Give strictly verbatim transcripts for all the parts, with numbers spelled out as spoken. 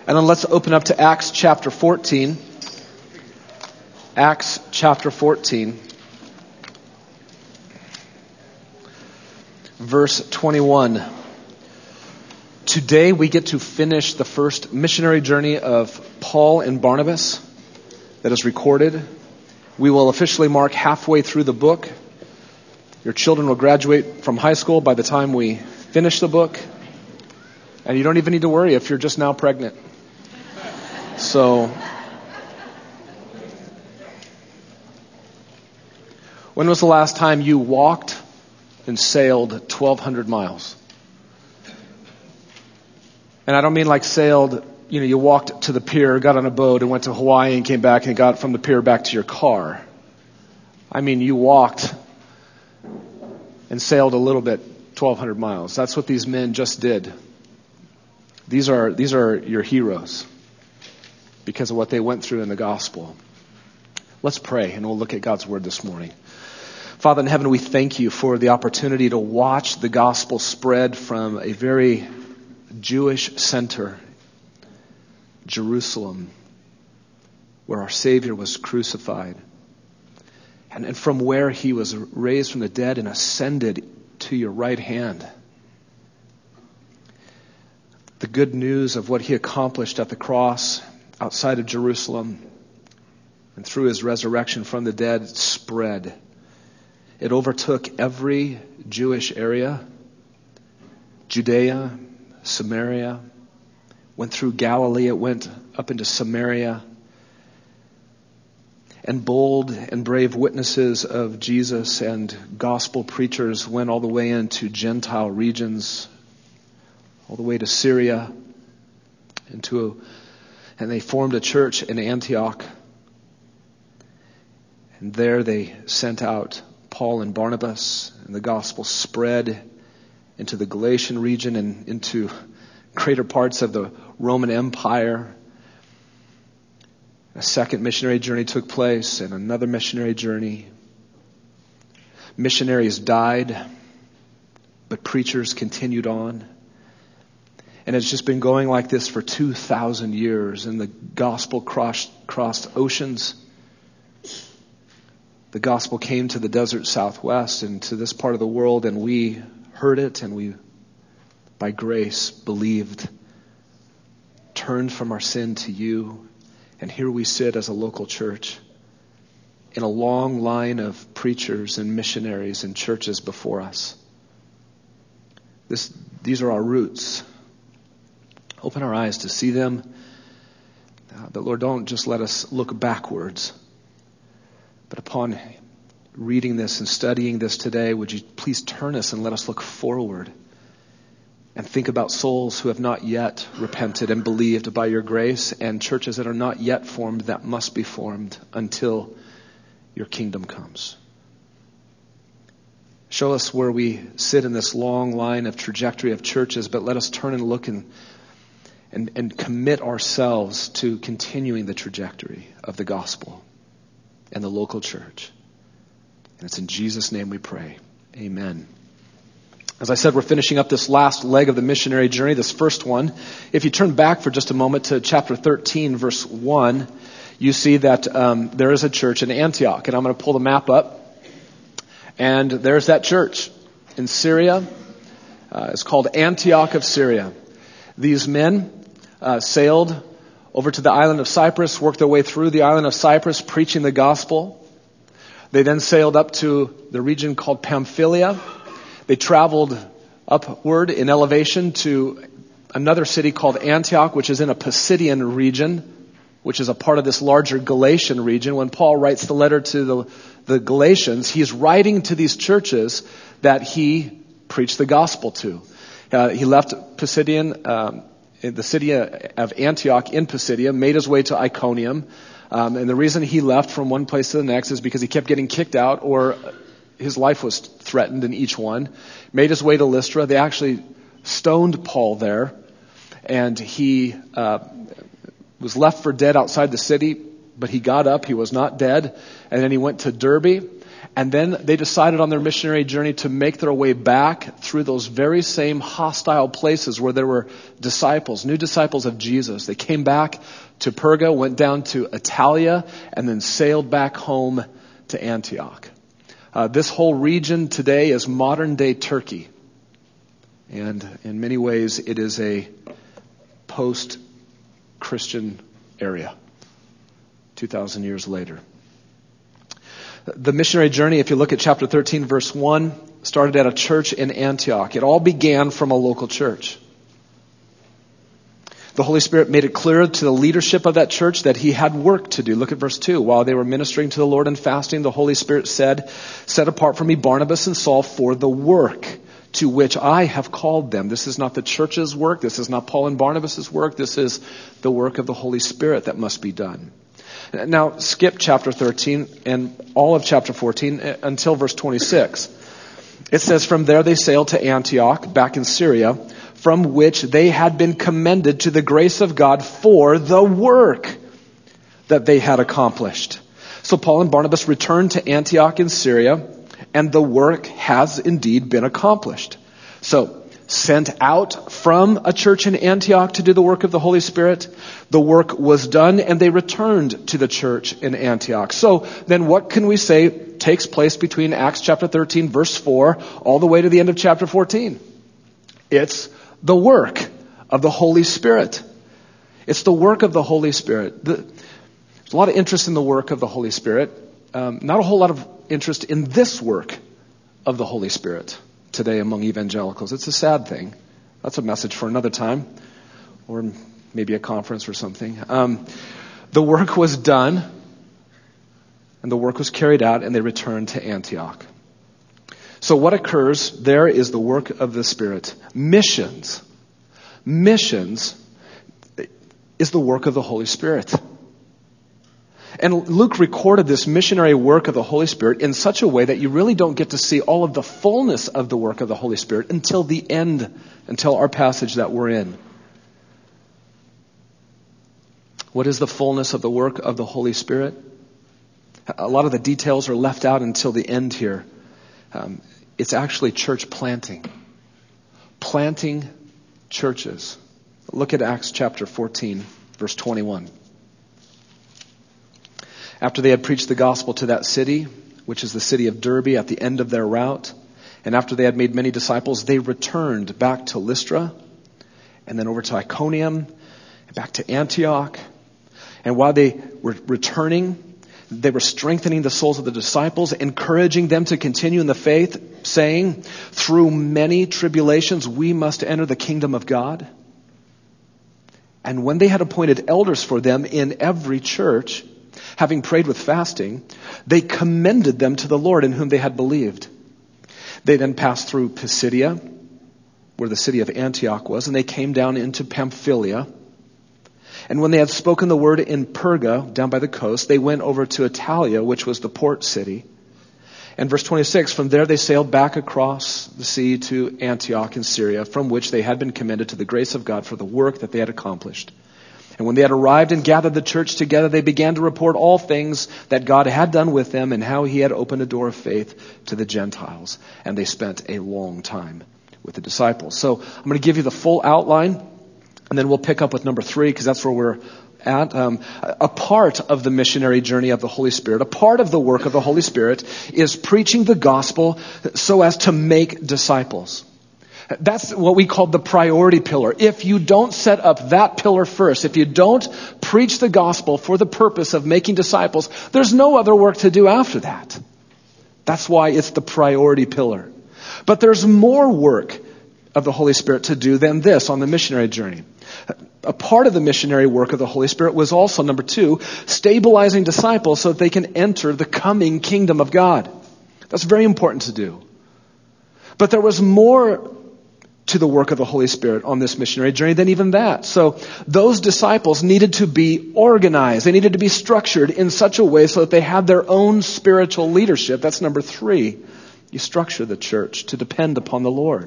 And then let's open up to Acts chapter fourteen. Acts chapter fourteen. Verse twenty-one. Today we get to finish the first missionary journey of Paul and Barnabas that is recorded. We will officially mark halfway through the book. Your children will graduate from high school by the time we finish the book. And you don't even need to worry if you're just now pregnant. So, when was the last time you walked and sailed twelve hundred miles? And I don't mean like sailed, you know, you walked to the pier, got on a boat and went to Hawaii and came back and got from the pier back to your car. I mean, you walked and sailed a little bit, twelve hundred miles. That's what these men just did. These are, these are your heroes because of what they went through in the gospel. Let's pray and we'll look at God's word this morning. Father in heaven, we thank you for the opportunity to watch the gospel spread from a very Jewish center, Jerusalem, where our Savior was crucified, and, and from where he was raised from the dead and ascended to your right hand. The good news of what he accomplished at the cross outside of Jerusalem and through his resurrection from the dead spread. It overtook every Jewish area, Judea, Samaria, went through Galilee, it went up into Samaria. And bold and brave witnesses of Jesus and gospel preachers went all the way into Gentile regions, all the way to Syria, into a, and they formed a church in Antioch. And there they sent out Paul and Barnabas, and the gospel spread into the Galatian region and into greater parts of the Roman Empire. A second missionary journey took place, and another missionary journey. Missionaries died, but preachers continued on. And it's just been going like this for two thousand years, and the gospel crossed, crossed oceans. The gospel came to the desert Southwest and to this part of the world, and we heard it, and we, by grace, believed, turned from our sin to you, and here we sit as a local church in a long line of preachers and missionaries and churches before us. This, these are our roots. Open our eyes to see them. Uh, but Lord, don't just let us look backwards. But upon reading this and studying this today, would you please turn us and let us look forward and think about souls who have not yet repented and believed by your grace, and churches that are not yet formed that must be formed until your kingdom comes. Show us where we sit in this long line of trajectory of churches, but let us turn and look and And, and commit ourselves to continuing the trajectory of the gospel and the local church. And it's in Jesus' name we pray. Amen. As I said, we're finishing up this last leg of the missionary journey, this first one. If you turn back for just a moment to chapter thirteen, verse one, you see that um, there is a church in Antioch. And I'm going to pull the map up. And there's that church in Syria. Uh, it's called Antioch of Syria. These men Uh, sailed over to the island of Cyprus, worked their way through the island of Cyprus, preaching the gospel. They then sailed up to the region called Pamphylia. They traveled upward in elevation to another city called Antioch, which is in a Pisidian region, which is a part of this larger Galatian region. When Paul writes the letter to the, the Galatians, he's writing to these churches that he preached the gospel to. Uh, he left Pisidian, um, in the city of Antioch in Pisidia, made his way to Iconium. Um, and the reason he left from one place to the next is because he kept getting kicked out, or his life was threatened in each one. Made his way to Lystra. They actually stoned Paul there. And he uh, was left for dead outside the city, but he got up. He was not dead. And then he went to Derbe. And then they decided on their missionary journey to make their way back through those very same hostile places where there were disciples, new disciples of Jesus. They came back to Perga, went down to Italia, and then sailed back home to Antioch. Uh, this whole region today is modern-day Turkey. And in many ways, it is a post-Christian area, two thousand years later. The missionary journey, if you look at chapter thirteen, verse one, started at a church in Antioch. It all began from a local church. The Holy Spirit made it clear to the leadership of that church that he had work to do. Look at verse two. While they were ministering to the Lord and fasting, the Holy Spirit said, "Set apart for me Barnabas and Saul for the work to which I have called them." This is not the church's work. This is not Paul and Barnabas' work. This is the work of the Holy Spirit that must be done. Now, skip chapter thirteen and all of chapter fourteen until verse twenty-six. It says, "From there they sailed to Antioch, back in Syria, from which they had been commended to the grace of God for the work that they had accomplished." So Paul and Barnabas returned to Antioch in Syria, and the work has indeed been accomplished. So, sent out from a church in Antioch to do the work of the Holy Spirit, the work was done, and they returned to the church in Antioch. So then what can we say takes place between Acts chapter thirteen, verse four, all the way to the end of chapter fourteen? It's the work of the Holy Spirit. It's the work of the Holy Spirit. The, there's a lot of interest in the work of the Holy Spirit. Um, not a whole lot of interest in this work of the Holy Spirit today among evangelicals. It's a sad thing. That's a message for another time, or maybe a conference or something. Um, the work was done, and the work was carried out, and they returned to Antioch. So what occurs there is the work of the Spirit. Missions. Missions is the work of the Holy Spirit. And Luke recorded this missionary work of the Holy Spirit in such a way that you really don't get to see all of the fullness of the work of the Holy Spirit until the end, until our passage that we're in. What is the fullness of the work of the Holy Spirit? A lot of the details are left out until the end here. Um, it's actually church planting. Planting churches. Look at Acts chapter fourteen, verse twenty-one. After they had preached the gospel to that city, which is the city of Derbe, at the end of their route, and after they had made many disciples, they returned back to Lystra, and then over to Iconium, and back to Antioch. And while they were returning, they were strengthening the souls of the disciples, encouraging them to continue in the faith, saying, "Through many tribulations we must enter the kingdom of God." And when they had appointed elders for them in every church, having prayed with fasting, they commended them to the Lord in whom they had believed. They then passed through Pisidia, where the city of Antioch was, and they came down into Pamphylia. And when they had spoken the word in Perga, down by the coast, they went over to Italia, which was the port city. And verse twenty-six, from there they sailed back across the sea to Antioch in Syria, from which they had been commended to the grace of God for the work that they had accomplished. And when they had arrived and gathered the church together, they began to report all things that God had done with them and how he had opened a door of faith to the Gentiles. And they spent a long time with the disciples. So I'm going to give you the full outline, and then we'll pick up with number three, because that's where we're at. Um, a part of the missionary journey of the Holy Spirit, a part of the work of the Holy Spirit, is preaching the gospel so as to make disciples. That's what we call the priority pillar. If you don't set up that pillar first, if you don't preach the gospel for the purpose of making disciples, there's no other work to do after that. That's why it's the priority pillar. But there's more work of the Holy Spirit to do than this on the missionary journey. A part of the missionary work of the Holy Spirit was also, number two, stabilizing disciples so that they can enter the coming kingdom of God. That's very important to do. But there was more to the work of the Holy Spirit on this missionary journey than even that. So those disciples needed to be organized. They needed to be structured in such a way so that they had their own spiritual leadership. That's number three. You structure the church to depend upon the Lord.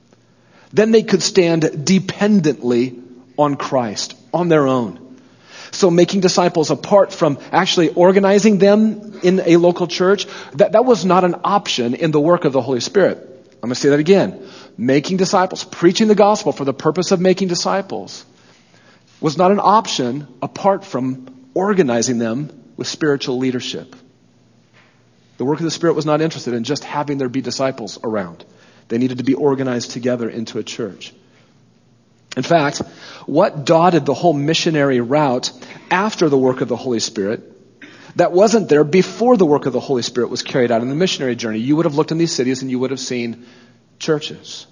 Then they could stand dependently on Christ, on their own. So making disciples apart from actually organizing them in a local church, that, that was not an option in the work of the Holy Spirit. I'm going to say that again. Making disciples, preaching the gospel for the purpose of making disciples was not an option apart from organizing them with spiritual leadership. The work of the Spirit was not interested in just having there be disciples around. They needed to be organized together into a church. In fact, what dotted the whole missionary route after the work of the Holy Spirit that wasn't there before the work of the Holy Spirit was carried out in the missionary journey? You would have looked in these cities and you would have seen churches.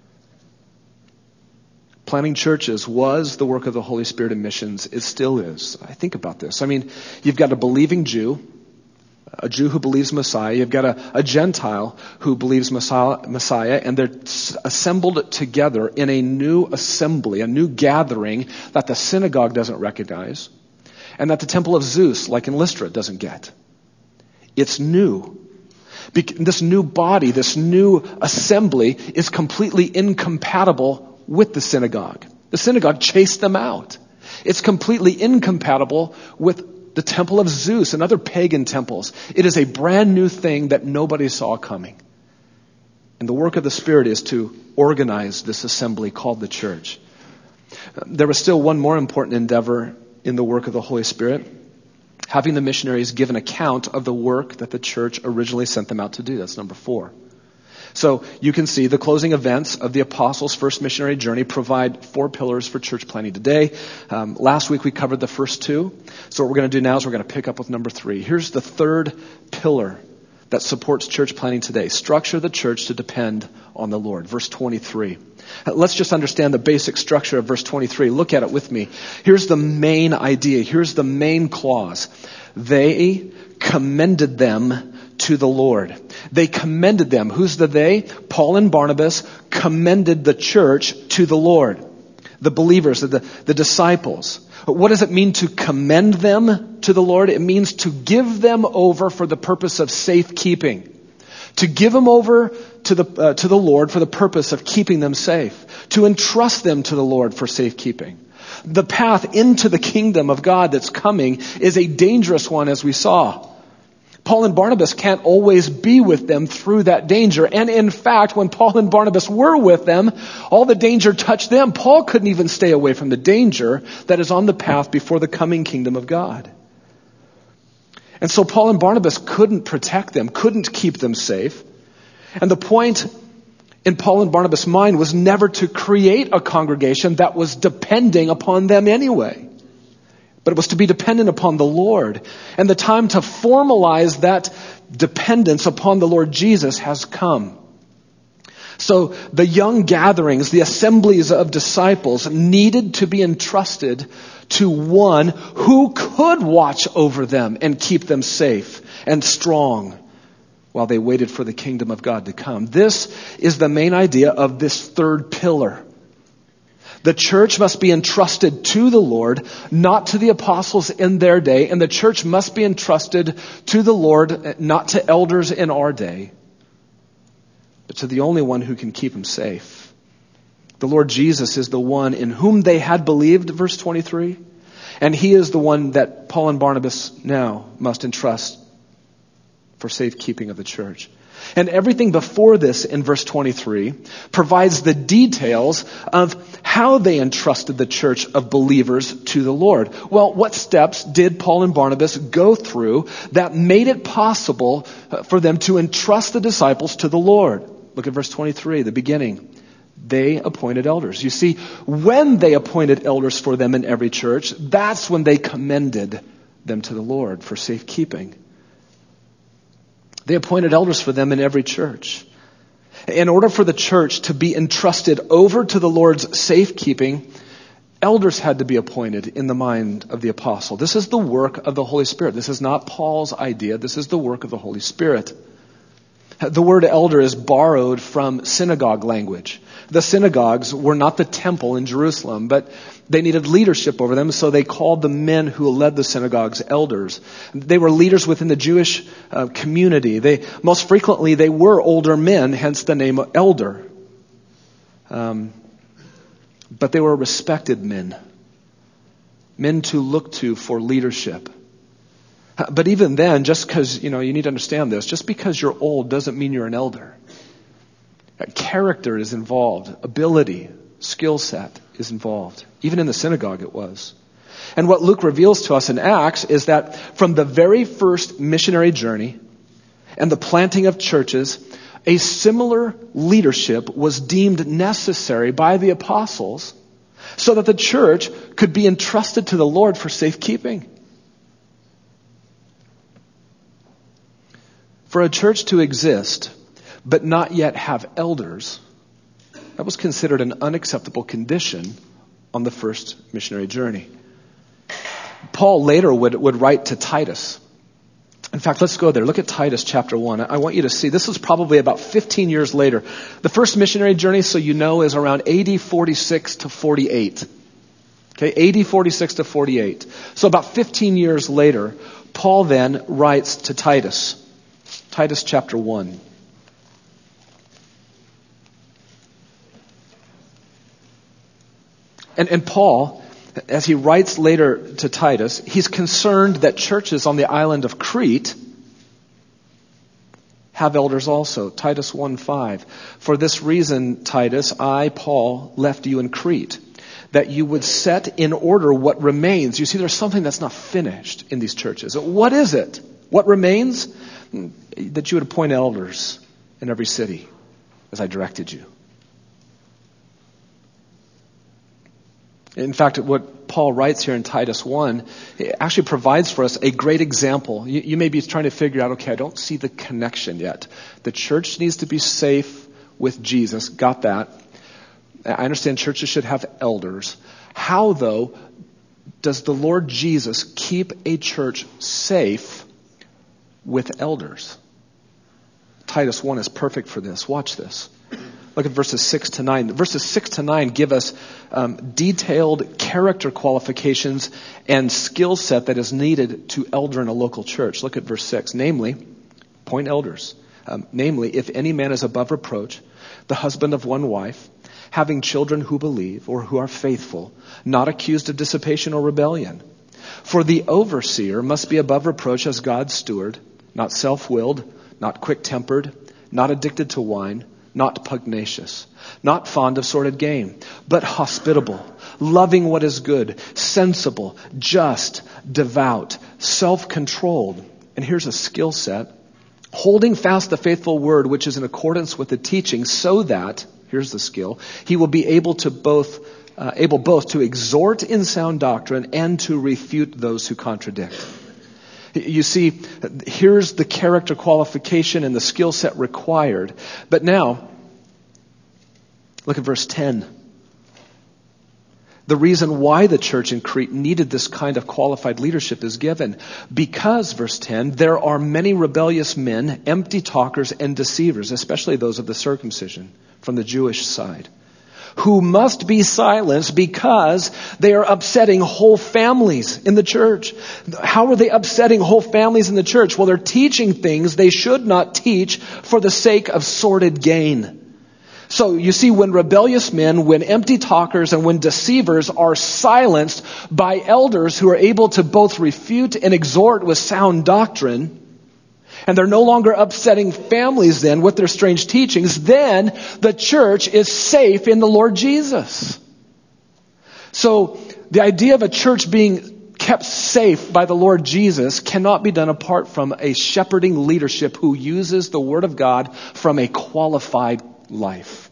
Planting churches was the work of the Holy Spirit in missions. It still is. I think about this. I mean, you've got a believing Jew, a Jew who believes Messiah. You've got a, a Gentile who believes Messiah, Messiah, and they're assembled together in a new assembly, a new gathering that the synagogue doesn't recognize, and that the temple of Zeus, like in Lystra, doesn't get. It's new. Be- this new body, this new assembly is completely incompatible with the synagogue. The synagogue chased them out. It's completely incompatible with the temple of Zeus and other pagan temples. It is a brand new thing that nobody saw coming. And the work of the Spirit is to organize this assembly called the church. There was still one more important endeavor in the work of the Holy Spirit, having the missionaries give an account of the work that the church originally sent them out to do. That's number four. So you can see the closing events of the apostles' first missionary journey provide four pillars for church planting today. Um, last week we covered the first two. So what we're going to do now is we're going to pick up with number three. Here's the third pillar that supports church planting today. Structure the church to depend on the Lord. Verse twenty-three. Let's just understand the basic structure of verse twenty-three. Look at it with me. Here's the main idea. Here's the main clause. They commended them to the Lord. They commended them. Who's the they? Paul and Barnabas commended the church to the Lord. The believers, the, the disciples. What does it mean to commend them to the Lord? It means to give them over for the purpose of safekeeping. To give them over to the, uh, to the Lord for the purpose of keeping them safe. To entrust them to the Lord for safekeeping. The path into the kingdom of God that's coming is a dangerous one, as we saw. Paul and Barnabas can't always be with them through that danger. And in fact, when Paul and Barnabas were with them, all the danger touched them. Paul couldn't even stay away from the danger that is on the path before the coming kingdom of God. And so Paul and Barnabas couldn't protect them, couldn't keep them safe. And the point in Paul and Barnabas' mind was never to create a congregation that was depending upon them anyway. But it was to be dependent upon the Lord. And the time to formalize that dependence upon the Lord Jesus has come. So the young gatherings, the assemblies of disciples needed to be entrusted to one who could watch over them and keep them safe and strong while they waited for the kingdom of God to come. This is the main idea of this third pillar. The church must be entrusted to the Lord, not to the apostles in their day. And the church must be entrusted to the Lord, not to elders in our day, but to the only one who can keep them safe. The Lord Jesus is the one in whom they had believed, verse twenty-three. And he is the one that Paul and Barnabas now must entrust for safekeeping of the church. And everything before this in verse twenty-three provides the details of how they entrusted the church of believers to the Lord. Well, what steps did Paul and Barnabas go through that made it possible for them to entrust the disciples to the Lord? Look at verse twenty-three, the beginning. They appointed elders. You see, when they appointed elders for them in every church, that's when they commended them to the Lord for safekeeping. They appointed elders for them in every church. In order for the church to be entrusted over to the Lord's safekeeping, elders had to be appointed in the mind of the apostle. This is the work of the Holy Spirit. This is not Paul's idea. This is the work of the Holy Spirit. The word elder is borrowed from synagogue language. The synagogues were not the temple in Jerusalem, but they needed leadership over them, so they called the men who led the synagogues elders. They were leaders within the Jewish uh, community. They most frequently they were older men, hence the name elder. Um, but they were respected men. men to look to for leadership. But even then, just because, you know, you need to understand this, just because you're old doesn't mean you're an elder. Character is involved. Ability, skill set is involved. Even in the synagogue it was. And what Luke reveals to us in Acts is that from the very first missionary journey and the planting of churches, a similar leadership was deemed necessary by the apostles so that the church could be entrusted to the Lord for safekeeping. For a church to exist but not yet have elders, that was considered an unacceptable condition on the first missionary journey. Paul later would, would write to Titus. In fact, let's go there. Look at Titus chapter one. I want you to see, this is probably about fifteen years later. The first missionary journey, so you know, is around A D forty-six to forty-eight. Okay, A D forty-six to forty-eight. So about fifteen years later, Paul then writes to Titus. Titus chapter one. And, and Paul, as he writes later to Titus, he's concerned that churches on the island of Crete have elders also. Titus one five. For this reason, Titus, I, Paul, left you in Crete, that you would set in order what remains. You see, there's something that's not finished in these churches. What is it? What remains? That you would appoint elders in every city, as I directed you. In fact, what Paul writes here in Titus one actually provides for us a great example. You, you may be trying to figure out, okay, I don't see the connection yet. The church needs to be safe with Jesus. Got that. I understand churches should have elders. How, though, does the Lord Jesus keep a church safe with elders? Titus one is perfect for this. Watch this. Look at verses six to nine. Verses six to nine give us um, detailed character qualifications and skill set that is needed to elder in a local church. Look at verse six. Namely, point elders. Um, namely, if any man is above reproach, the husband of one wife, having children who believe or who are faithful, not accused of dissipation or rebellion. For the overseer must be above reproach as God's steward, not self-willed, not quick-tempered, not addicted to wine, not pugnacious, not fond of sordid gain, but hospitable, loving what is good, sensible, just, devout, self-controlled. And here's a skill set. Holding fast the faithful word which is in accordance with the teaching, so that, here's the skill, he will be able to both, uh, able both to exhort in sound doctrine and to refute those who contradict. You see, here's the character qualification and the skill set required. But now, look at verse ten. The reason why the church in Crete needed this kind of qualified leadership is given. Because, verse ten, there are many rebellious men, empty talkers, and deceivers, especially those of the circumcision, from the Jewish side, who must be silenced because they are upsetting whole families in the church. How are they upsetting whole families in the church? Well, they're teaching things they should not teach for the sake of sordid gain. So you see, when rebellious men, when empty talkers, and when deceivers are silenced by elders who are able to both refute and exhort with sound doctrine, and they're no longer upsetting families then with their strange teachings, then the church is safe in the Lord Jesus. So the idea of a church being kept safe by the Lord Jesus cannot be done apart from a shepherding leadership who uses the Word of God from a qualified life.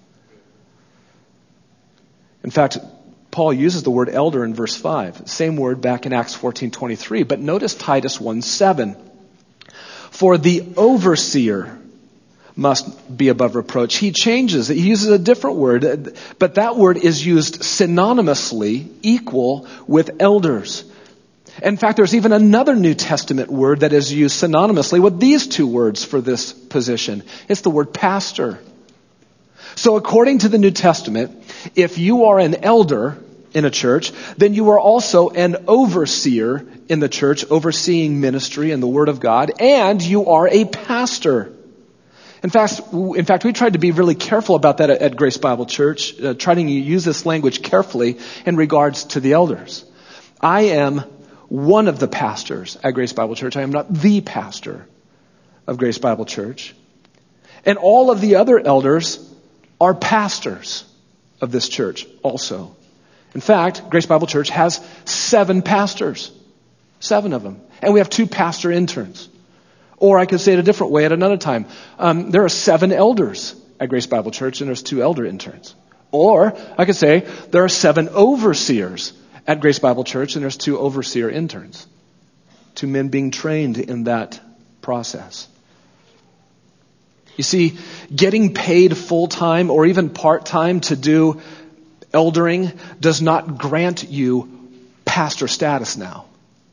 In fact, Paul uses the word elder in verse five. Same word back in Acts fourteen twenty-three. But notice Titus one seven. For the overseer must be above reproach. He changes it. He uses a different word, but that word is used synonymously, equal with elders. In fact, there's even another New Testament word that is used synonymously with these two words for this position. It's the word pastor. So according to the New Testament, if you are an elder in a church, then you are also an overseer in the church, overseeing ministry and the Word of God, and you are a pastor. In fact, in fact, we tried to be really careful about that at Grace Bible Church, uh, trying to use this language carefully in regards to the elders. I am one of the pastors at Grace Bible Church. I am not the pastor of Grace Bible Church. And all of the other elders are pastors of this church also. In fact, Grace Bible Church has seven pastors. Seven of them. And we have two pastor interns. Or I could say it a different way at another time. Um, there are seven elders at Grace Bible Church, and there's two elder interns. Or I could say there are seven overseers at Grace Bible Church, and there's two overseer interns. Two men being trained in that process. You see, getting paid full-time or even part-time to do eldering does not grant you pastor status now.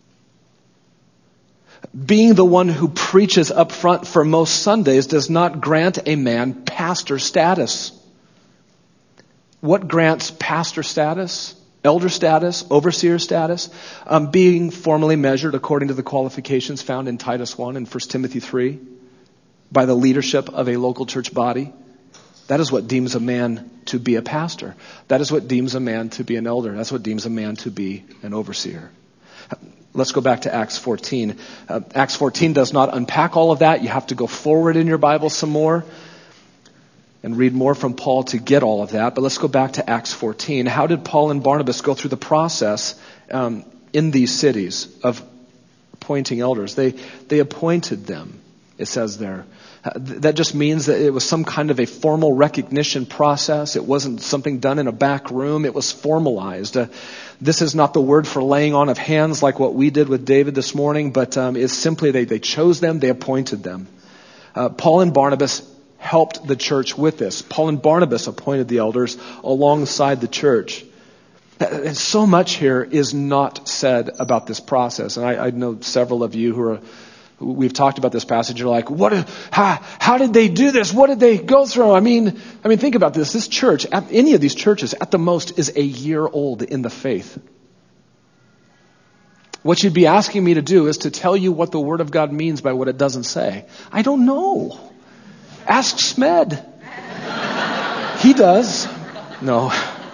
Being the one who preaches up front for most Sundays does not grant a man pastor status. What grants pastor status, elder status, overseer status? Um, being formally measured according to the qualifications found in Titus one and First Timothy three by the leadership of a local church body. That is what deems a man to be a pastor. That is what deems a man to be an elder. That's what deems a man to be an overseer. Let's go back to Acts fourteen. Uh, Acts fourteen does not unpack all of that. You have to go forward in your Bible some more and read more from Paul to get all of that. But let's go back to Acts fourteen. How did Paul and Barnabas go through the process um, in these cities of appointing elders? They they appointed them, it says there. Uh, th- that just means that it was some kind of a formal recognition process. It wasn't something done in a back room. It was formalized. Uh, this is not the word for laying on of hands like what we did with David this morning, but um, it's simply they, they chose them, they appointed them. Uh, Paul and Barnabas helped the church with this. Paul and Barnabas appointed the elders alongside the church. And so much here is not said about this process. And I, I know several of you who are We've talked about this passage. You're like, what? How, how did they do this? What did they go through? I mean, I mean, think about this. This church, at any of these churches, at the most, is a year old in the faith. What you'd be asking me to do is to tell you what the Word of God means by what it doesn't say. I don't know. Ask Smed. He does. No.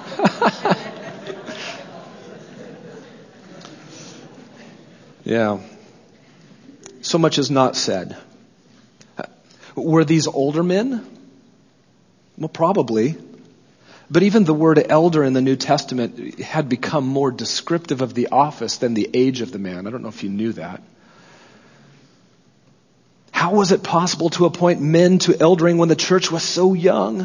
Yeah. So much is not said. Were these older men? Well, probably. But even the word elder in the New Testament had become more descriptive of the office than the age of the man. I don't know if you knew that. How was it possible to appoint men to eldering when the church was so young?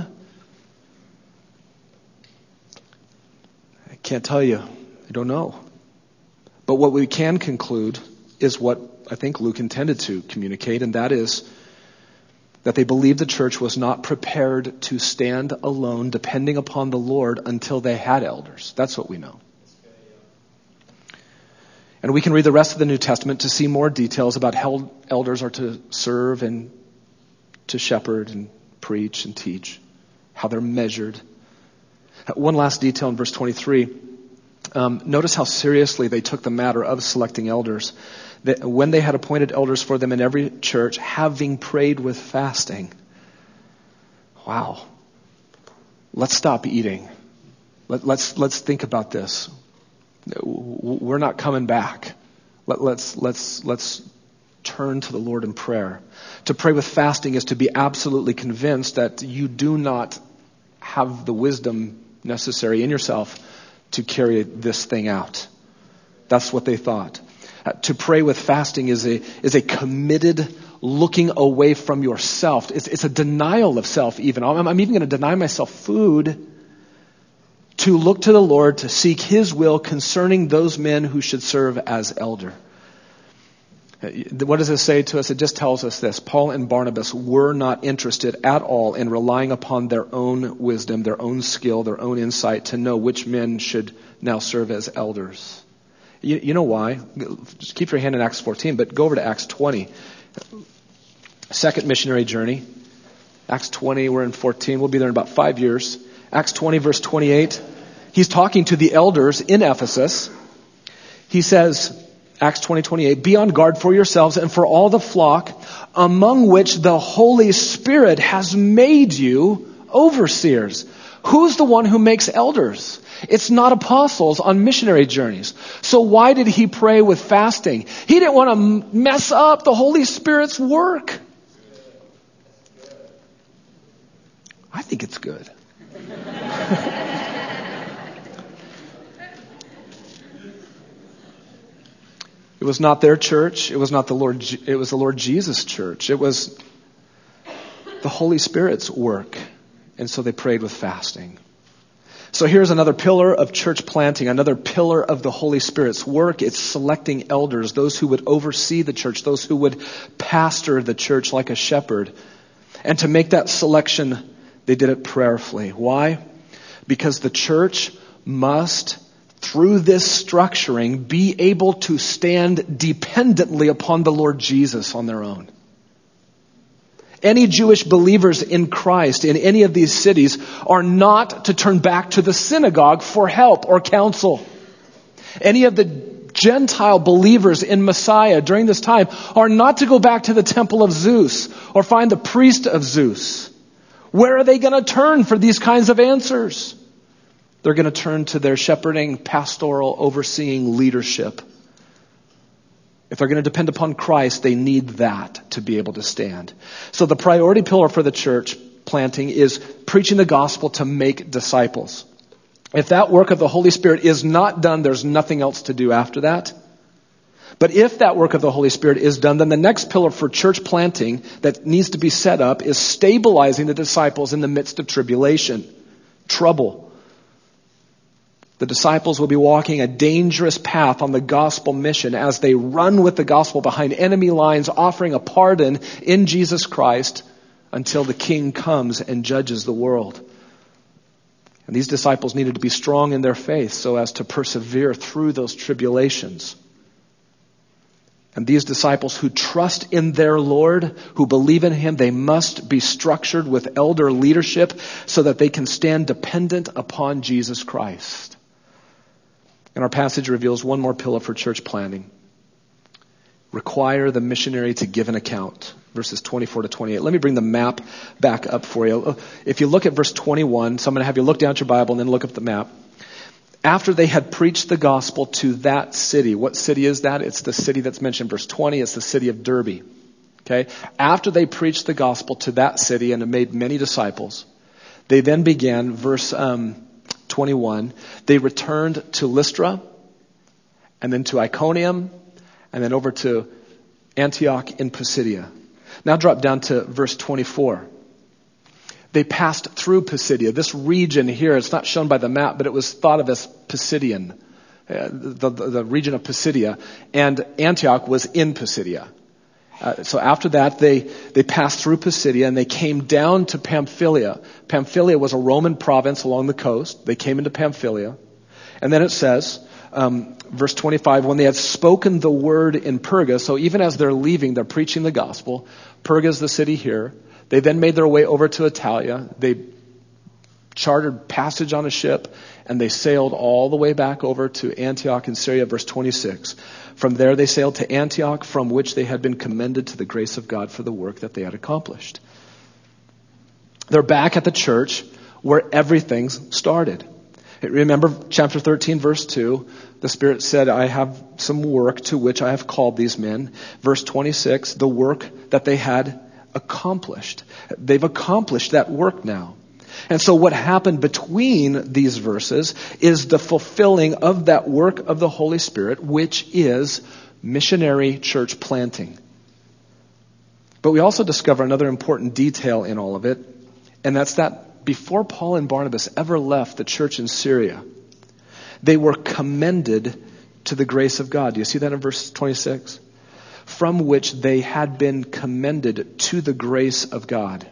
I can't tell you. I don't know. But what we can conclude is what I think Luke intended to communicate, and that is that they believed the church was not prepared to stand alone, depending upon the Lord, until they had elders. That's what we know. And we can read the rest of the New Testament to see more details about how elders are to serve and to shepherd and preach and teach, how they're measured. One last detail in verse twenty-three. Um, notice how seriously they took the matter of selecting elders. That when they had appointed elders for them in every church, having prayed with fasting. Wow. Let's stop eating. Let, let's let's think about this. We're not coming back. Let, let's let's let's turn to the Lord in prayer. To pray with fasting is to be absolutely convinced that you do not have the wisdom necessary in yourself to carry this thing out. That's what they thought. Uh, to pray with fasting is a is a committed looking away from yourself. It's, it's a denial of self even. I'm, I'm even going to deny myself food to look to the Lord to seek His will concerning those men who should serve as elder. What does it say to us? It just tells us this. Paul and Barnabas were not interested at all in relying upon their own wisdom, their own skill, their own insight to know which men should now serve as elders. You, you know why? Just keep your hand in Acts fourteen, but go over to Acts twenty. Second missionary journey. Acts twenty, we're in fourteen. We'll be there in about five years. Acts twenty, verse twenty-eight. He's talking to the elders in Ephesus. He says, Acts twenty, twenty-eight, be on guard for yourselves and for all the flock among which the Holy Spirit has made you overseers Who's the one who makes elders? It's not apostles on missionary journeys. So why did he pray with fasting? He didn't want to mess up the Holy Spirit's work. I think it's good. It was not their church. It was not the Lord. It was the Lord Jesus' church. It was the Holy Spirit's work. And so they prayed with fasting. So here's another pillar of church planting, another pillar of the Holy Spirit's work. It's selecting elders, those who would oversee the church, those who would pastor the church like a shepherd. And to make that selection, they did it prayerfully. Why? Because the church must, through this structuring, be able to stand dependently upon the Lord Jesus on their own. Any Jewish believers in Christ in any of these cities are not to turn back to the synagogue for help or counsel. Any of the Gentile believers in Messiah during this time are not to go back to the temple of Zeus or find the priest of Zeus. Where are they going to turn for these kinds of answers? They're going to turn to their shepherding, pastoral, overseeing leadership. If they're going to depend upon Christ, they need that to be able to stand. So the priority pillar for the church planting is preaching the gospel to make disciples. If that work of the Holy Spirit is not done, there's nothing else to do after that. But if that work of the Holy Spirit is done, then the next pillar for church planting that needs to be set up is stabilizing the disciples in the midst of tribulation, trouble. The disciples will be walking a dangerous path on the gospel mission as they run with the gospel behind enemy lines, offering a pardon in Jesus Christ until the King comes and judges the world. And these disciples needed to be strong in their faith so as to persevere through those tribulations. And these disciples who trust in their Lord, who believe in Him, they must be structured with elder leadership so that they can stand dependent upon Jesus Christ. And our passage reveals one more pillar for church planting. Require the missionary to give an account. Verses twenty-four to twenty-eight. Let me bring the map back up for you. If you look at verse twenty-one, so I'm going to have you look down at your Bible and then look up the map. After they had preached the gospel to that city. What city is that? It's the city that's mentioned in verse twenty. It's the city of Derbe. Okay? After they preached the gospel to that city and made many disciples, they then began, verse um, twenty-one, they returned to Lystra, and then to Iconium, and then over to Antioch in Pisidia. Now drop down to verse twenty-four. They passed through Pisidia. This region here, it's not shown by the map, but it was thought of as Pisidian, uh, the, the, the region of Pisidia. And Antioch was in Pisidia. Uh, so after that, they, they passed through Pisidia and they came down to Pamphylia. Pamphylia was a Roman province along the coast. They came into Pamphylia. And then it says, um, verse twenty-five, when they had spoken the word in Perga, so even as they're leaving, they're preaching the gospel. Perga is the city here. They then made their way over to Italia. They chartered passage on a ship, and they sailed all the way back over to Antioch in Syria, verse twenty-six. From there they sailed to Antioch, from which they had been commended to the grace of God for the work that they had accomplished. They're back at the church where everything started. Remember chapter thirteen, verse two, the Spirit said, I have some work to which I have called these men. Verse twenty-six, the work that they had accomplished. They've accomplished that work now. And so what happened between these verses is the fulfilling of that work of the Holy Spirit, which is missionary church planting. But we also discover another important detail in all of it, and that's that before Paul and Barnabas ever left the church in Syria, they were commended to the grace of God. Do you see that in verse twenty-six? From which they had been commended to the grace of God.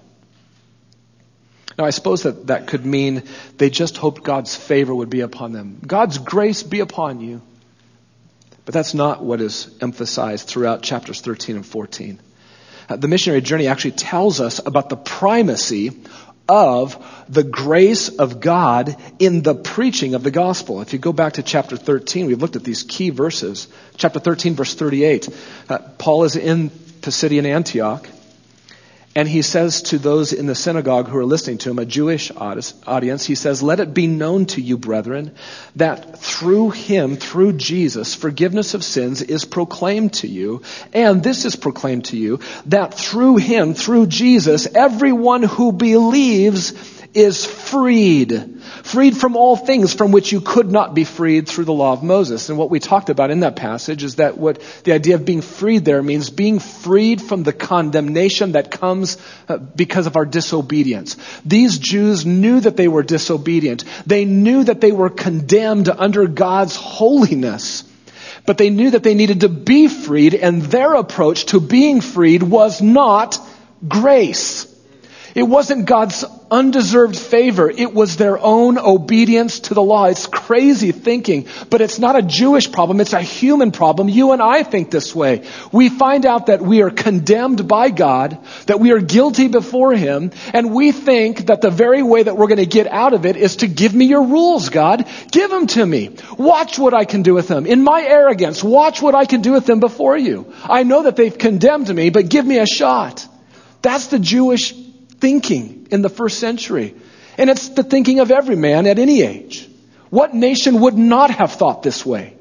Now, I suppose that that could mean they just hoped God's favor would be upon them. God's grace be upon you. But that's not what is emphasized throughout chapters thirteen and fourteen. Uh, the missionary journey actually tells us about the primacy of the grace of God in the preaching of the gospel. If you go back to chapter thirteen, we've looked at these key verses. Chapter thirteen, verse thirty-eight. Uh, Paul is in Pisidian Antioch, And he says to those in the synagogue who are listening to him, a Jewish audience, he says, "Let it be known to you, brethren, that through him, through Jesus, forgiveness of sins is proclaimed to you. And this is proclaimed to you, that through him, through Jesus, everyone who believes is freed. Freed from all things from which you could not be freed through the law of Moses." And what we talked about in that passage is that what the idea of being freed there means being freed from the condemnation that comes because of our disobedience. These Jews knew that they were disobedient. They knew that they were condemned under God's holiness. But they knew that they needed to be freed, and their approach to being freed was not grace. It wasn't God's undeserved favor. It was their own obedience to the law. It's crazy thinking, but it's not a Jewish problem. It's a human problem. You and I think this way. We find out that we are condemned by God, that we are guilty before him, and we think that the very way that we're going to get out of it is to give me your rules, God. Give them to me. Watch what I can do with them. In my arrogance, watch what I can do with them before you. I know that they've condemned me, but give me a shot. That's the Jewish thinking in the first century. And it's the thinking of every man at any age. What nation would not have thought this way?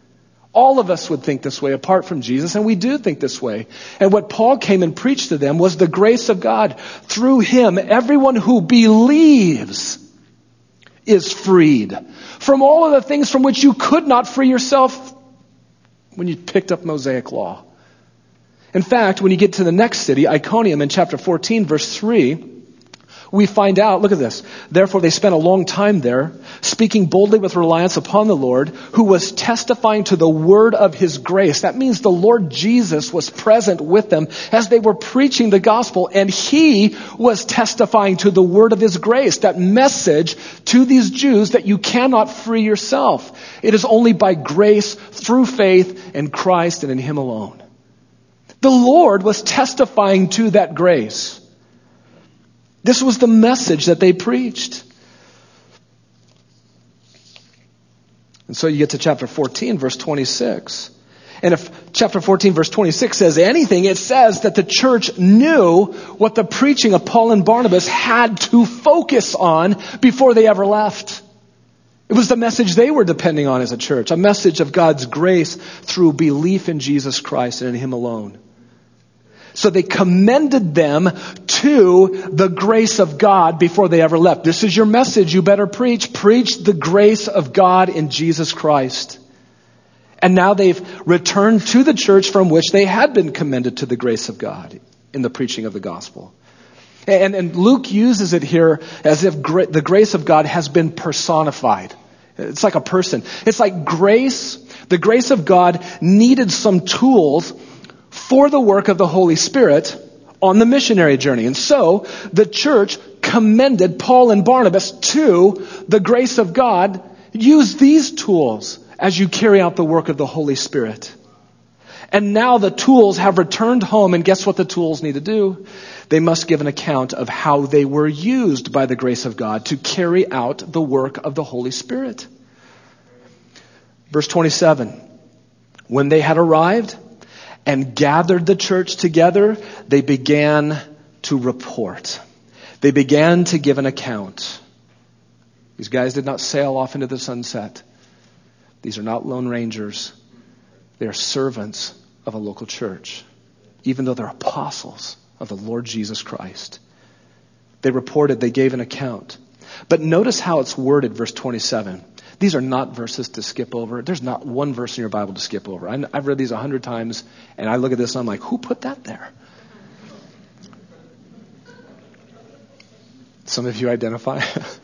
All of us would think this way apart from Jesus, and we do think this way. And what Paul came and preached to them was the grace of God. Through him, everyone who believes is freed from all of the things from which you could not free yourself when you picked up Mosaic law. In fact, when you get to the next city, Iconium, in chapter fourteen, verse three, we find out, look at this. "Therefore they spent a long time there, speaking boldly with reliance upon the Lord, who was testifying to the word of his grace." That means the Lord Jesus was present with them as they were preaching the gospel, and he was testifying to the word of his grace, that message to these Jews that you cannot free yourself. It is only by grace, through faith in Christ and in him alone. The Lord was testifying to that grace. This was the message that they preached. And so you get to chapter fourteen, verse twenty-six. And if chapter fourteen, verse twenty-six says anything, it says that the church knew what the preaching of Paul and Barnabas had to focus on before they ever left. It was the message they were depending on as a church, a message of God's grace through belief in Jesus Christ and in him alone. So they commended them to the grace of God before they ever left. This is your message. You better preach. Preach the grace of God in Jesus Christ. And now they've returned to the church from which they had been commended to the grace of God in the preaching of the gospel. And, and Luke uses it here as if gra- the grace of God has been personified. It's like a person. It's like grace. The grace of God needed some tools for the work of the Holy Spirit on the missionary journey. And so the church commended Paul and Barnabas to the grace of God. Use these tools as you carry out the work of the Holy Spirit. And now the tools have returned home, and guess what the tools need to do? They must give an account of how they were used by the grace of God to carry out the work of the Holy Spirit. Verse twenty-seven. When they had arrived and gathered the church together, they began to report. They began to give an account. These guys did not sail off into the sunset. These are not lone rangers. They are servants of a local church, even though they're apostles of the Lord Jesus Christ. They reported, they gave an account. But notice how it's worded, verse twenty-seven. These are not verses to skip over. There's not one verse in your Bible to skip over. I've read these a hundred times, and I look at this and I'm like, who put that there? Some of you identify.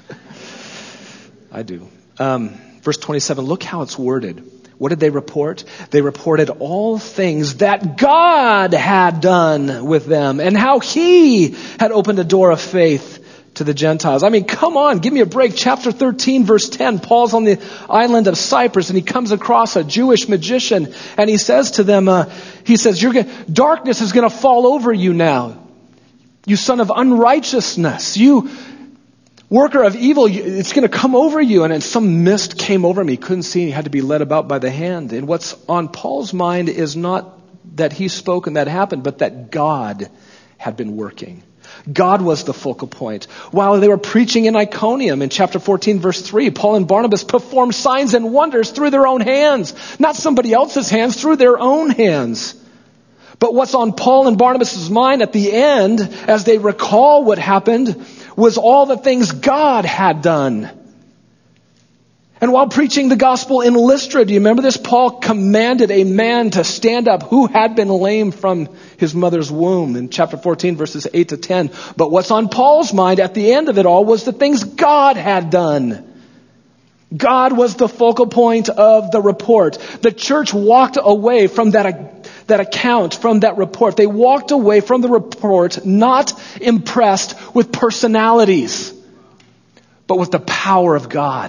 I do. Um, verse twenty-seven, look how it's worded. What did they report? They reported all things that God had done with them and how he had opened a door of faith to the Gentiles. I mean, come on, give me a break. Chapter thirteen, verse ten, Paul's on the island of Cyprus and he comes across a Jewish magician and he says to them, uh, he says, You're gonna, darkness is going to fall over you now. You son of unrighteousness. You worker of evil, it's going to come over you. And then some mist came over him. He couldn't see. He had to be led about by the hand. And what's on Paul's mind is not that he spoke and that happened, but that God had been working. God was the focal point. While they were preaching in Iconium in chapter fourteen, verse three, Paul and Barnabas performed signs and wonders through their own hands. Not somebody else's hands, through their own hands. But what's on Paul and Barnabas' mind at the end, as they recall what happened, was all the things God had done. And while preaching the gospel in Lystra, do you remember this? Paul commanded a man to stand up who had been lame from his mother's womb in chapter fourteen, verses eight to ten. But what's on Paul's mind at the end of it all was the things God had done. God was the focal point of the report. The church walked away from that, that account, from that report. They walked away from the report not impressed with personalities, but with the power of God.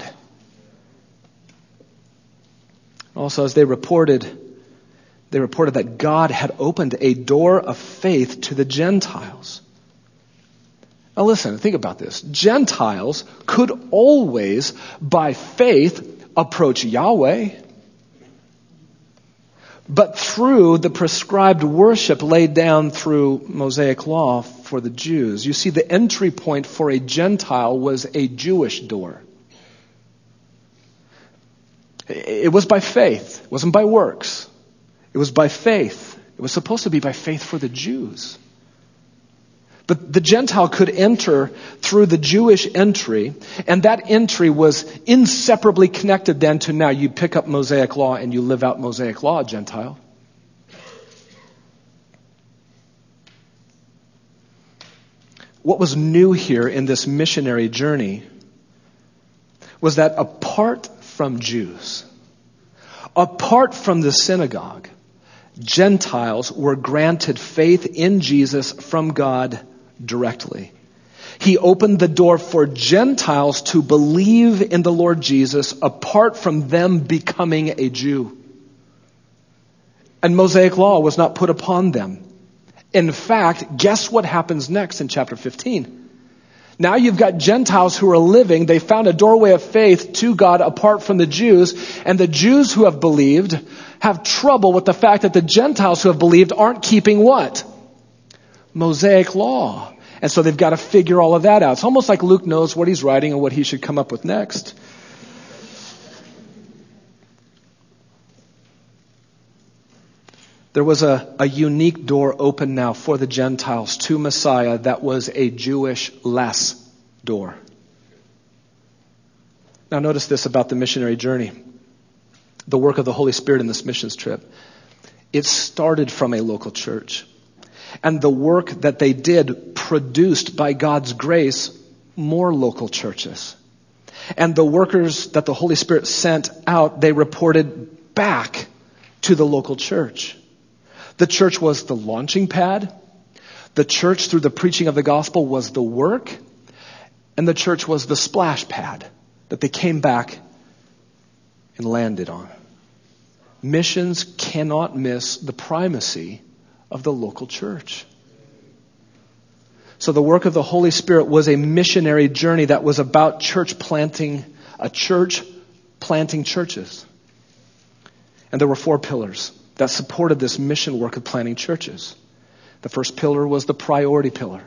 Also, as they reported, they reported that God had opened a door of faith to the Gentiles. Now listen, think about this. Gentiles could always, by faith, approach Yahweh. But through the prescribed worship laid down through Mosaic law for the Jews, you see, the entry point for a Gentile was a Jewish door. It was by faith. It wasn't by works. It was by faith. It was supposed to be by faith for the Jews. But the Gentile could enter through the Jewish entry, and that entry was inseparably connected then to now you pick up Mosaic law and you live out Mosaic law, Gentile. What was new here in this missionary journey was that apart from Jews, apart from the synagogue, Gentiles were granted faith in Jesus from God directly. He opened the door for Gentiles to believe in the Lord Jesus apart from them becoming a Jew. And Mosaic law was not put upon them. In fact, guess what happens next in chapter fifteen? Now you've got Gentiles who are living. They found a doorway of faith to God apart from the Jews. And the Jews who have believed have trouble with the fact that the Gentiles who have believed aren't keeping what? Mosaic law. And so they've got to figure all of that out. It's almost like Luke knows what he's writing and what he should come up with next. There was a, a unique door open now for the Gentiles to Messiah that was a Jewish-less door. Now notice this about the missionary journey. The work of the Holy Spirit in this missions trip. It started from a local church. And the work that they did produced by God's grace more local churches. And the workers that the Holy Spirit sent out, they reported back to the local church. The church was the launching pad. The church, through the preaching of the gospel, was the work. And the church was the splash pad that they came back and landed on. Missions cannot miss the primacy of the local church. So the work of the Holy Spirit was a missionary journey that was about church planting, a church planting churches. And there were four pillars that supported this mission work of planting churches. The first pillar was the priority pillar.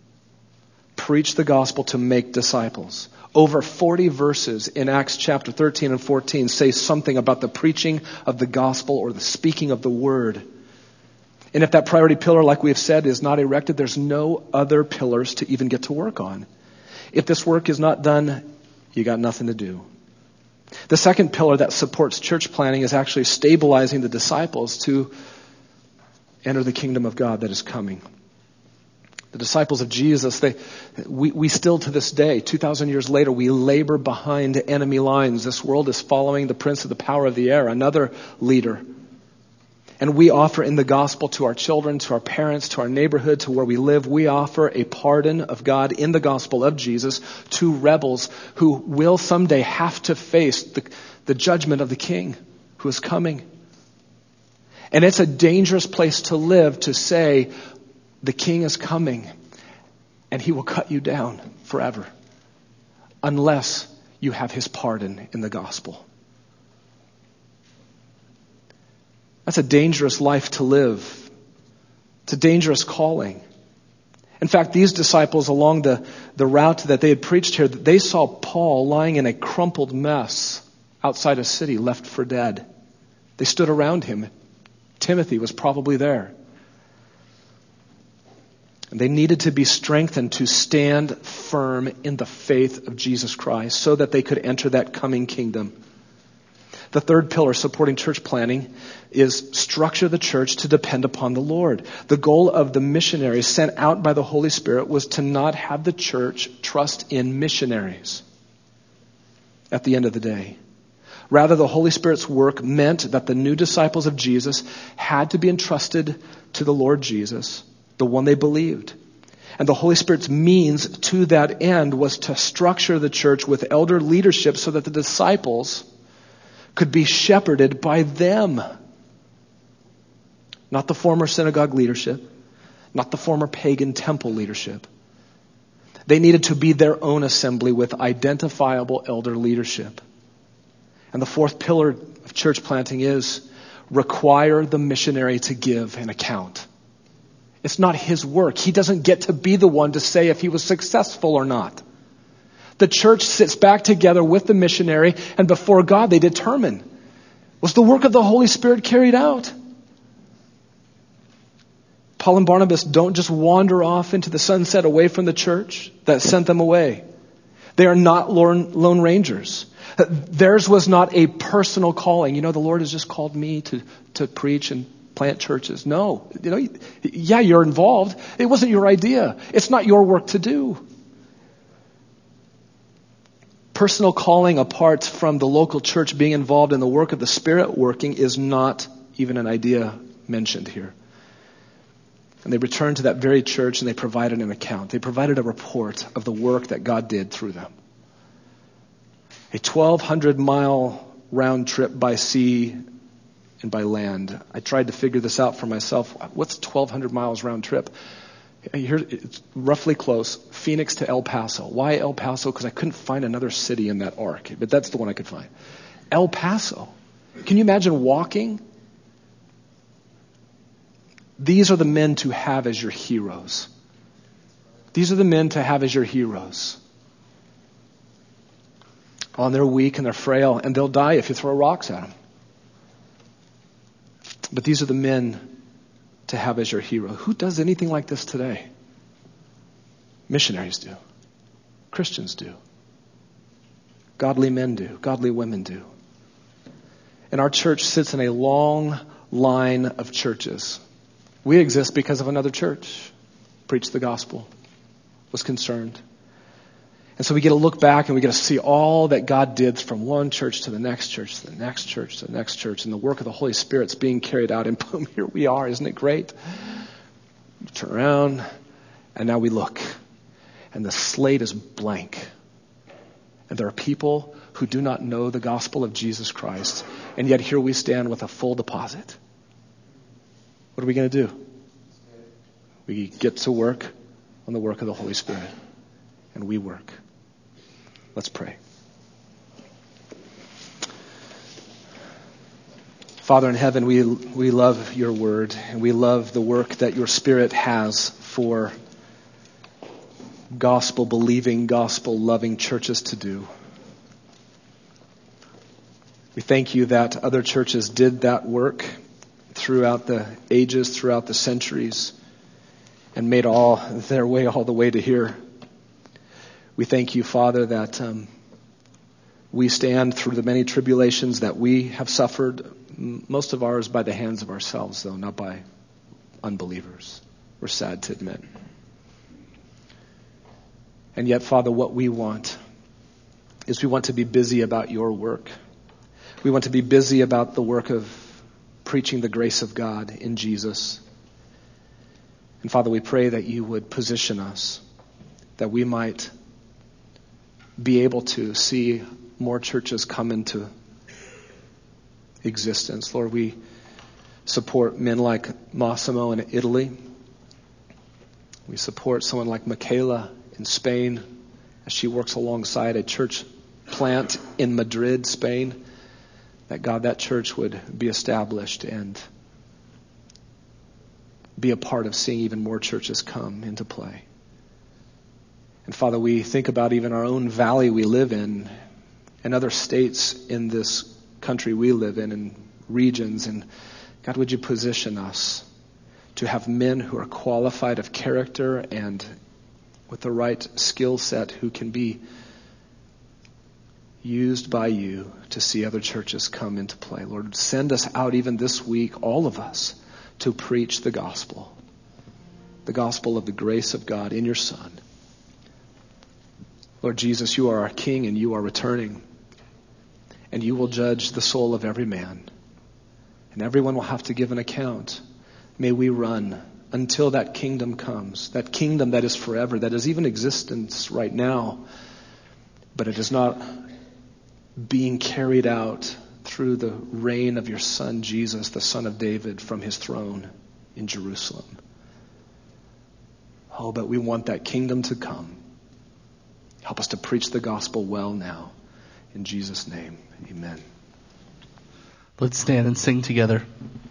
Preach the gospel to make disciples. Over forty verses in Acts chapter thirteen and fourteen say something about the preaching of the gospel or the speaking of the word. And if that priority pillar, like we have said, is not erected, there's no other pillars to even get to work on. If this work is not done, you got nothing to do. The second pillar that supports church planting is actually stabilizing the disciples to enter the kingdom of God that is coming. The disciples of Jesus, they, we, we still to this day, two thousand years later, we labor behind enemy lines. This world is following the prince of the power of the air, another leader. And we offer in the gospel to our children, to our parents, to our neighborhood, to where we live, we offer a pardon of God in the gospel of Jesus to rebels who will someday have to face the, the judgment of the King who is coming. And it's a dangerous place to live to say, the King is coming and he will cut you down forever unless you have his pardon in the gospel. That's a dangerous life to live. It's a dangerous calling. In fact, these disciples along the, the route that they had preached here, they saw Paul lying in a crumpled mess outside a city, left for dead. They stood around him. Timothy was probably there. And they needed to be strengthened to stand firm in the faith of Jesus Christ so that they could enter that coming kingdom. The third pillar supporting church planting is structure the church to depend upon the Lord. The goal of the missionaries sent out by the Holy Spirit was to not have the church trust in missionaries at the end of the day. Rather, the Holy Spirit's work meant that the new disciples of Jesus had to be entrusted to the Lord Jesus, the one they believed. And the Holy Spirit's means to that end was to structure the church with elder leadership so that the disciples could be shepherded by them. Not the former synagogue leadership, not the former pagan temple leadership. They needed to be their own assembly with identifiable elder leadership. And the fourth pillar of church planting is require the missionary to give an account. It's not his work. He doesn't get to be the one to say if he was successful or not. The church sits back together with the missionary, and before God they determine, was the work of the Holy Spirit carried out? Paul and Barnabas don't just wander off into the sunset away from the church that sent them away. They are not lone, lone rangers. Theirs was not a personal calling. You know, the Lord has just called me to, to preach and plant churches. No. You know, yeah, you're involved. It wasn't your idea. It's not your work to do. Personal calling apart from the local church being involved in the work of the Spirit working is not even an idea mentioned here. And they returned to that very church and they provided an account. They provided a report of the work that God did through them. A twelve hundred mile round trip by sea and by land. I tried to figure this out for myself. What's twelve hundred miles round trip? Here, it's roughly close. Phoenix to El Paso. Why El Paso? Because I couldn't find another city in that arc. But that's the one I could find. El Paso. Can you imagine walking? These are the men to have as your heroes. These are the men to have as your heroes. Oh, and they're weak and they're frail and they'll die if you throw rocks at them. But these are the men to have as your hero. Who does anything like this today? Missionaries do. Christians do. Godly men do. Godly women do. And our church sits in a long line of churches. We exist because of another church. Preached the gospel. Was concerned. And so we get to look back and we get to see all that God did from one church to the next church, to the next church, to the next church, and the work of the Holy Spirit's being carried out. And boom, here we are. Isn't it great? We turn around, and now we look, and the slate is blank. And there are people who do not know the gospel of Jesus Christ, and yet here we stand with a full deposit. What are we going to do? We get to work on the work of the Holy Spirit, and we work. Let's pray. Father in heaven, we we love your word, and we love the work that your Spirit has for gospel-believing, gospel-loving churches to do. We thank you that other churches did that work throughout the ages, throughout the centuries, and made all their way all the way to here. We thank you, Father, that um, we stand through the many tribulations that we have suffered, most of ours by the hands of ourselves, though, not by unbelievers. We're sad to admit. And yet, Father, what we want is we want to be busy about your work. We want to be busy about the work of preaching the grace of God in Jesus. And Father, we pray that you would position us, that we might be able to see more churches come into existence. Lord, we support men like Massimo in Italy. We support someone like Michaela in Spain as she works alongside a church plant in Madrid, Spain. That God, that church would be established and be a part of seeing even more churches come into play. And Father, we think about even our own valley we live in and other states in this country we live in and regions. And God, would you position us to have men who are qualified of character and with the right skill set who can be used by you to see other churches come into play. Lord, send us out even this week, all of us, to preach the gospel. The gospel of the grace of God in your Son. Lord Jesus, you are our King and you are returning. And you will judge the soul of every man. And everyone will have to give an account. May we run until that kingdom comes. That kingdom that is forever, that is even existence right now. But it is not being carried out through the reign of your Son, Jesus, the Son of David, from his throne in Jerusalem. Oh, but we want that kingdom to come. Help us to preach the gospel well now. In Jesus' name, amen. Let's stand and sing together.